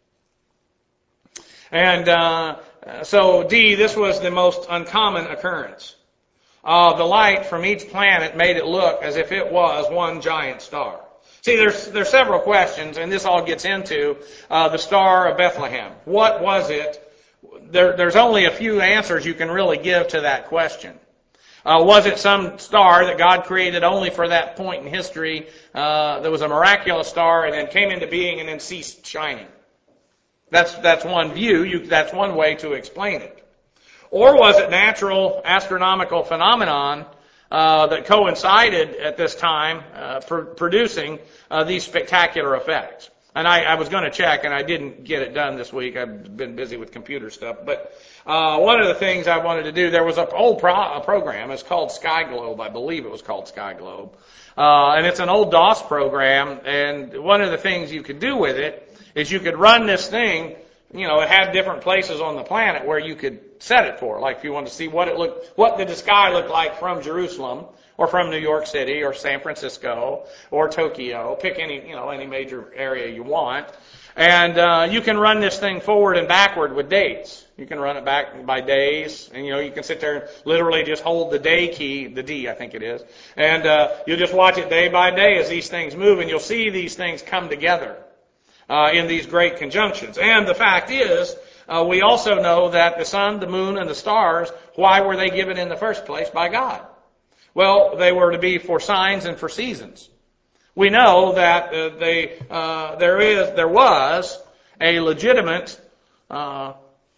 And uh, so D, this was the most uncommon occurrence. Uh, the light from each planet made it look as if it was one giant star. See, there's there's several questions, and this all gets into uh, the Star of Bethlehem. What was it? There, there's only a few answers you can really give to that question. Uh, was it some star that God created only for that point in history uh, that was a miraculous star and then came into being and then ceased shining? That's that's one view. You, that's one way to explain it. Or was it natural astronomical phenomenon uh, that coincided at this time uh, pr- producing uh, these spectacular effects? And I, I was going to check, and I didn't get it done this week. I've been busy with computer stuff. But uh, one of the things I wanted to do, there was an old pro- a program. It's called Sky Globe. I believe it was called Sky Globe. Uh, and it's an old DOS program. And one of the things you could do with it is you could run this thing. You know, it had different places on the planet where you could set it for. Like if you wanted to see what it looked, what did the sky look like from Jerusalem, or from New York City, or San Francisco, or Tokyo. Pick any, you know, any major area you want. And uh, you can run this thing forward and backward with dates. You can run it back by days, and you know, you can sit there and literally just hold the day key, the D I think it is, and uh, you'll just watch it day by day as these things move, and you'll see these things come together uh, in these great conjunctions. And the fact is, uh, we also know that the sun, the moon, and the stars, why were they given in the first place by God? Well, they were to be for signs and for seasons. We know that uh, they, uh, there is, there was a legitimate uh,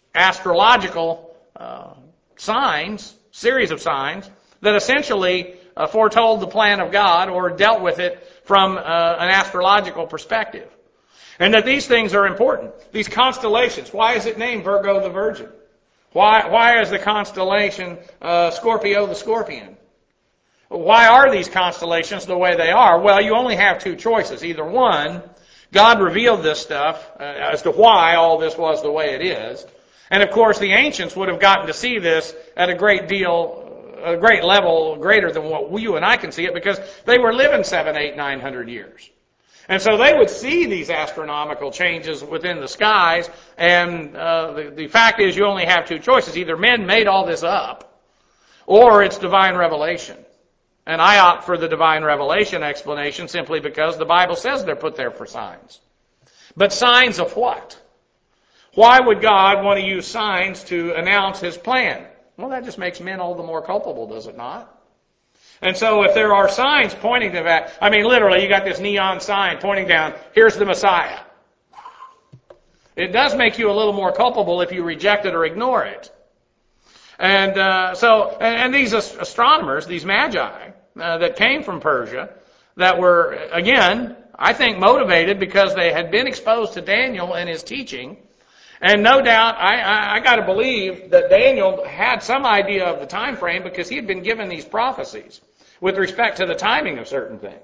astrological uh, signs, series of signs that essentially uh, foretold the plan of God or dealt with it from uh, an astrological perspective, and that these things are important. These constellations. Why is it named Virgo the Virgin? Why why is the constellation uh, Scorpio the Scorpion? Why are these constellations the way they are? Well, you only have two choices. Either one, God revealed this stuff uh, as to why all this was the way it is, And of course, the ancients would have gotten to see this at a great deal, a great level greater than what you and I can see it, because they were living seven, eight, nine hundred years. And so they would see these astronomical changes within the skies, and uh, the, the fact is you only have two choices. Either men made all this up, or it's divine revelation. And I opt for the divine revelation explanation simply because the Bible says they're put there for signs. But signs of what? Why would God want to use signs to announce His plan? Well, that just makes men all the more culpable, does it not? And so if there are signs pointing to that, I mean, literally, you got this neon sign pointing down, here's the Messiah. It does make you a little more culpable if you reject it or ignore it. And uh, so, and, and these astronomers, these magi uh, that came from Persia, that were, again, I think motivated because they had been exposed to Daniel and his teaching. And no doubt, I, I, I got to believe that Daniel had some idea of the time frame because he had been given these prophecies with respect to the timing of certain things.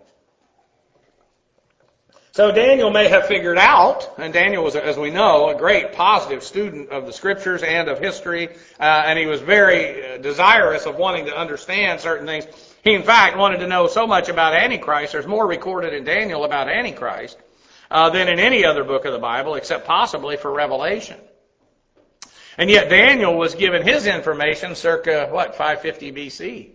So Daniel may have figured out, and Daniel was, as we know, a great positive student of the Scriptures and of history, uh, and he was very uh, desirous of wanting to understand certain things. He, in fact, wanted to know so much about Antichrist. There's more recorded in Daniel about Antichrist uh, than in any other book of the Bible, except possibly for Revelation. And yet Daniel was given his information circa, what, five fifty B C.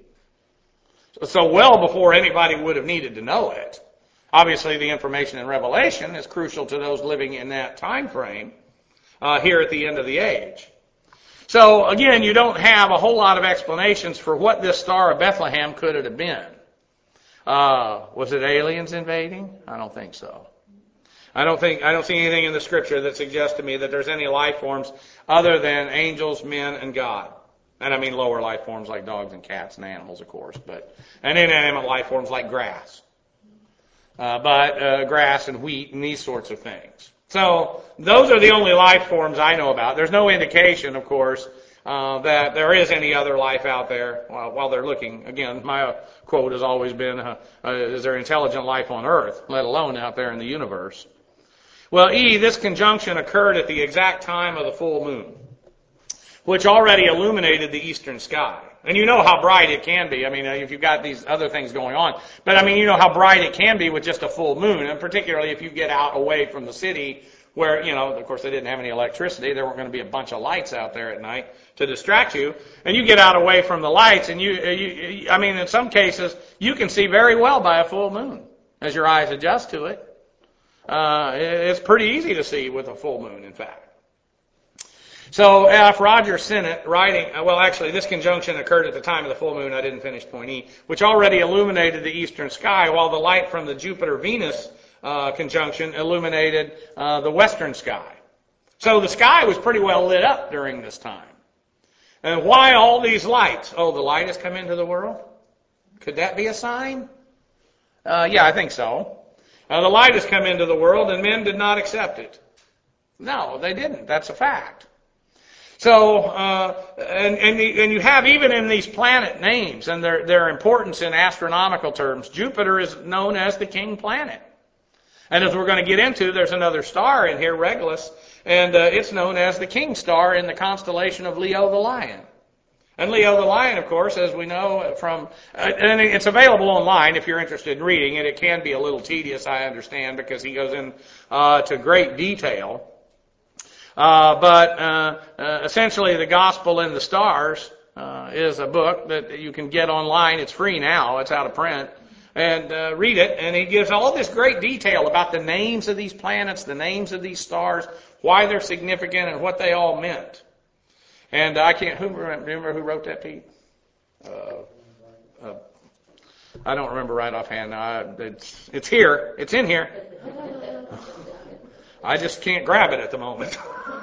So well before anybody would have needed to know it. Obviously, the information in Revelation is crucial to those living in that time frame uh, here at the end of the age. So, again, you don't have a whole lot of explanations for what this Star of Bethlehem could have been. Uh, was it aliens invading? I don't think so. I don't think I don't see anything in the Scripture that suggests to me that there's any life forms other than angels, men, and God. And I mean lower life forms like dogs and cats and animals, of course, but and inanimate life forms like grass. Uh, but uh, grass and wheat and these sorts of things. So those are the only life forms I know about. There's no indication, of course, uh, that there is any other life out there while, while they're looking. Again, my quote has always been, uh, uh, is there intelligent life on Earth, let alone out there in the universe? Well, E, this conjunction occurred at the exact time of the full moon, which already illuminated the eastern sky. And you know how bright it can be. I mean, if you've got these other things going on. But I mean, you know how bright it can be with just a full moon. And particularly if you get out away from the city where, you know, of course they didn't have any electricity. There weren't going to be a bunch of lights out there at night to distract you. And you get out away from the lights and you, you I mean, in some cases, you can see very well by a full moon as your eyes adjust to it. Uh, it's pretty easy to see with a full moon, in fact. So F. Roger Sinnott, writing, well, actually, this conjunction occurred at the time of the full moon. I didn't finish point E, which already illuminated the eastern sky, while the light from the Jupiter-Venus uh, conjunction illuminated uh, the western sky. So the sky was pretty well lit up during this time. And why all these lights? Oh, the light has come into the world? Could that be a sign? Uh, yeah, I think so. Uh, the light has come into the world, and men did not accept it. No, they didn't. That's a fact. So, uh, and, and, the, and you have even in these planet names and their, their importance in astronomical terms, Jupiter is known as the king planet. And as we're going to get into, there's another star in here, Regulus, and uh, it's known as the king star in the constellation of Leo the Lion. And Leo the Lion, of course, as we know from, uh, and it's available online if you're interested in reading it. It can be a little tedious, I understand, because he goes in uh, to great detail. Uh, but uh, uh, essentially, The Gospel in the Stars uh, is a book that you can get online. It's free now. It's out of print. And uh, read it. And he gives all this great detail about the names of these planets, the names of these stars, why they're significant, and what they all meant. And I can't, who remember who wrote that, Pete? Uh, uh, I don't remember right offhand. Uh, it's, it's here. It's in here. I just can't grab it at the moment.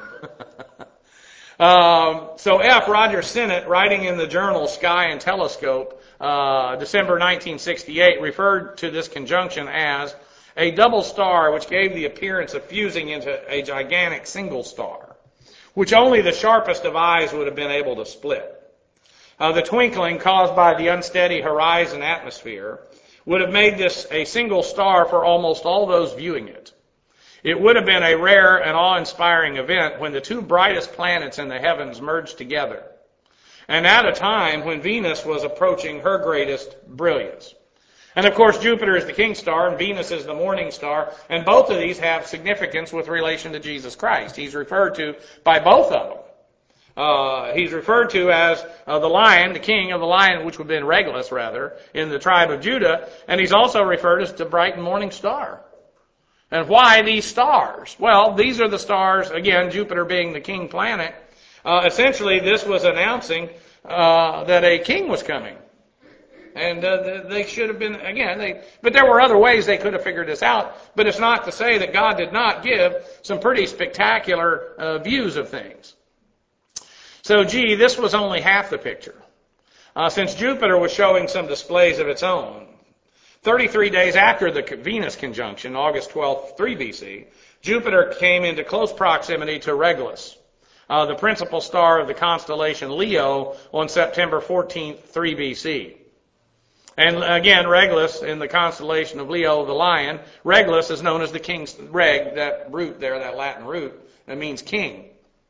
um, so F. Roger Sinnott, writing in the journal Sky and Telescope, uh, December nineteen sixty-eight, referred to this conjunction as a double star which gave the appearance of fusing into a gigantic single star, which only the sharpest of eyes would have been able to split. Uh, the twinkling caused by the unsteady horizon atmosphere would have made this a single star for almost all those viewing it. It would have been a rare and awe-inspiring event when the two brightest planets in the heavens merged together, and at a time when Venus was approaching her greatest brilliance. And of course, Jupiter is the king star and Venus is the morning star, and both of these have significance with relation to Jesus Christ. He's referred to by both of them. Uh, he's referred to as uh, the lion, the king of the lion, which would have been Regulus, rather, in the tribe of Judah, and he's also referred as the bright and morning star. And why these stars? Well, these are the stars, again, Jupiter being the king planet. Uh, essentially, this was announcing uh, that a king was coming. And uh, they should have been, again, they, but there were other ways they could have figured this out. But it's not to say that God did not give some pretty spectacular uh, views of things. So, gee, this was only half the picture. Uh, since Jupiter was showing some displays of its own. thirty-three days after the Venus conjunction, August twelfth, three B C, Jupiter came into close proximity to Regulus, uh, the principal star of the constellation Leo, on September fourteenth, three B C. And again, Regulus in the constellation of Leo, the lion, Regulus is known as the king's reg, that root there, that Latin root, that means king.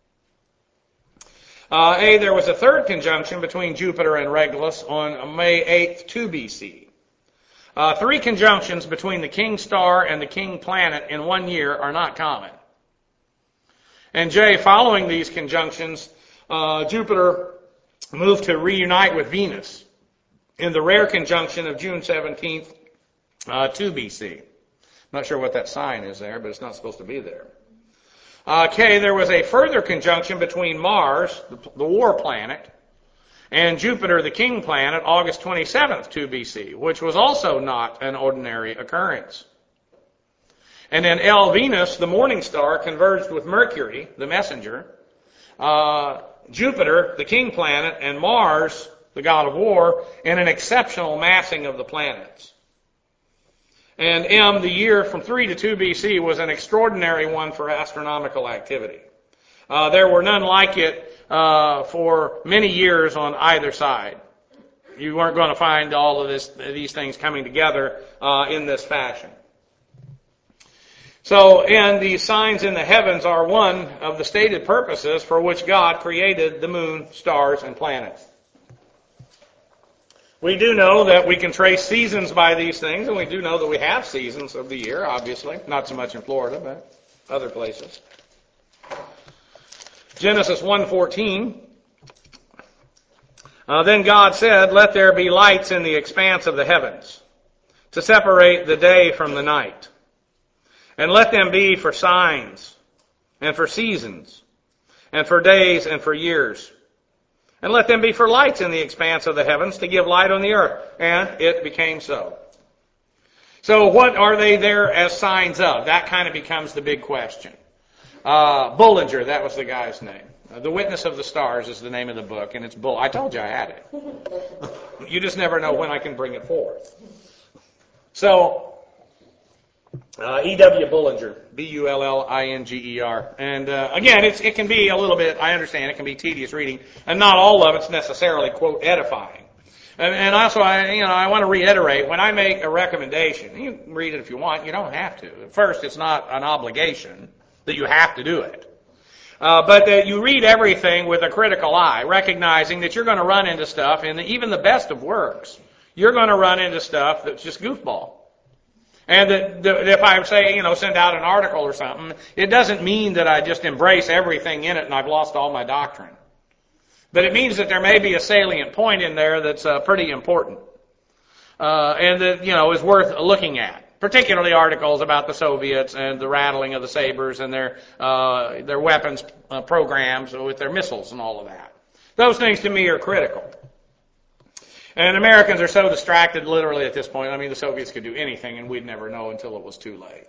Uh, a, there was a third conjunction between Jupiter and Regulus on May eighth, two B C. Uh, three conjunctions between the king star and the king planet in one year are not common. And J, following these conjunctions, uh, Jupiter moved to reunite with Venus in the rare conjunction of June seventeenth, uh, two B C. I'm not sure what that sign is there, but it's not supposed to be there. Uh, K, there was a further conjunction between Mars, the, the war planet, and Jupiter, the king planet, August twenty-seventh, two B C, which was also not an ordinary occurrence. And then L, Venus, the morning star, converged with Mercury, the messenger, uh, Jupiter, the king planet, and Mars, the god of war, in an exceptional massing of the planets. And M, the year from three to two B C, was an extraordinary one for astronomical activity. Uh, there were none like it uh, for many years on either side. You weren't going to find all of this, these things coming together uh, in this fashion. So, and these signs in the heavens are one of the stated purposes for which God created the moon, stars, and planets. We do know that we can trace seasons by these things, and we do know that we have seasons of the year, obviously. Not so much in Florida, but other places. Genesis one fourteen. Uh, then God said, "Let there be lights in the expanse of the heavens, to separate the day from the night. And let them be for signs, and for seasons, and for days, and for years. And let them be for lights in the expanse of the heavens, to give light on the earth." And it became so. So what are they there as signs of? That kind of becomes the big question. Uh, Bullinger, that was the guy's name. Uh, The Witness of the Stars is the name of the book, and it's Bull. I told you I had it. You just never know when I can bring it forth. So, Uh, E W Bullinger, B U L L I N G E R. And uh, again, it's, it can be a little bit, I understand, it can be tedious reading, and not all of it's necessarily, quote, edifying. And, and also, I, you know, I want to reiterate, when I make a recommendation, you can read it if you want, you don't have to. First, it's not an obligation that you have to do it. Uh, but that you read everything with a critical eye, recognizing that you're going to run into stuff, and even the best of works, you're going to run into stuff that's just goofball. And that, that if I say, you know, send out an article or something, it doesn't mean that I just embrace everything in it and I've lost all my doctrine. But it means that there may be a salient point in there that's uh, pretty important. Uh, and that, you know, is worth looking at. Particularly articles about the Soviets and the rattling of the sabers and their, uh, their weapons uh, programs with their missiles and all of that. Those things to me are critical. And Americans are so distracted literally at this point. I mean, the Soviets could do anything and we'd never know until it was too late.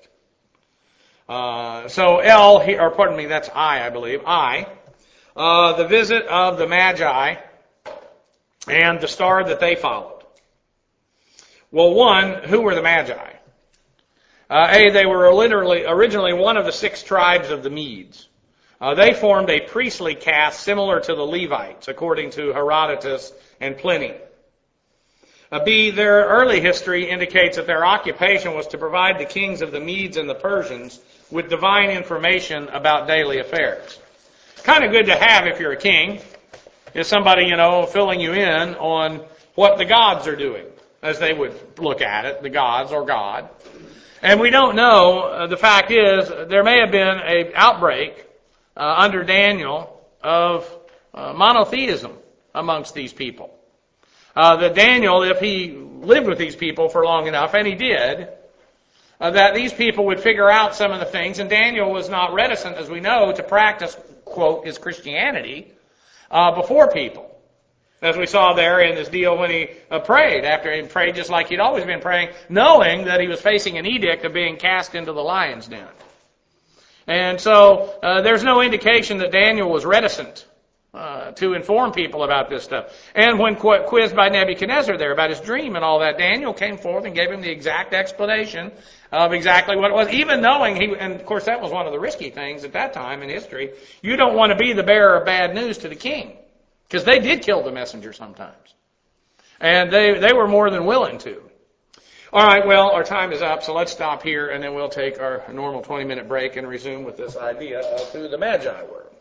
Uh, so L, or pardon me, that's I, I believe. I, uh, the visit of the Magi and the star that they followed. Well, one, who were the Magi? Uh, A, they were literally, originally one of the six tribes of the Medes. Uh, they formed a priestly caste similar to the Levites, according to Herodotus and Pliny. Uh, B, their early history indicates that their occupation was to provide the kings of the Medes and the Persians with divine information about daily affairs. Kind of good to have if you're a king, is somebody, you know, filling you in on what the gods are doing, as they would look at it, the gods or God. And we don't know. Uh, the fact is, there may have been an outbreak uh, under Daniel of uh, monotheism amongst these people. Uh, that Daniel, if he lived with these people for long enough, and he did, uh, that these people would figure out some of the things. And Daniel was not reticent, as we know, to practice, quote, his Christianity uh, before people. As we saw there in this deal when he uh, prayed, after he prayed just like he'd always been praying, knowing that he was facing an edict of being cast into the lion's den. And so uh, there's no indication that Daniel was reticent uh, to inform people about this stuff. And when qu- quizzed by Nebuchadnezzar there about his dream and all that, Daniel came forth and gave him the exact explanation of exactly what it was, even knowing he, and of course that was one of the risky things at that time in history. You don't want to be the bearer of bad news to the king. Because they did kill the messenger sometimes. And they, they were more than willing to. All right, well, our time is up, so let's stop here, and then we'll take our normal twenty-minute break and resume with this idea of who the Magi were.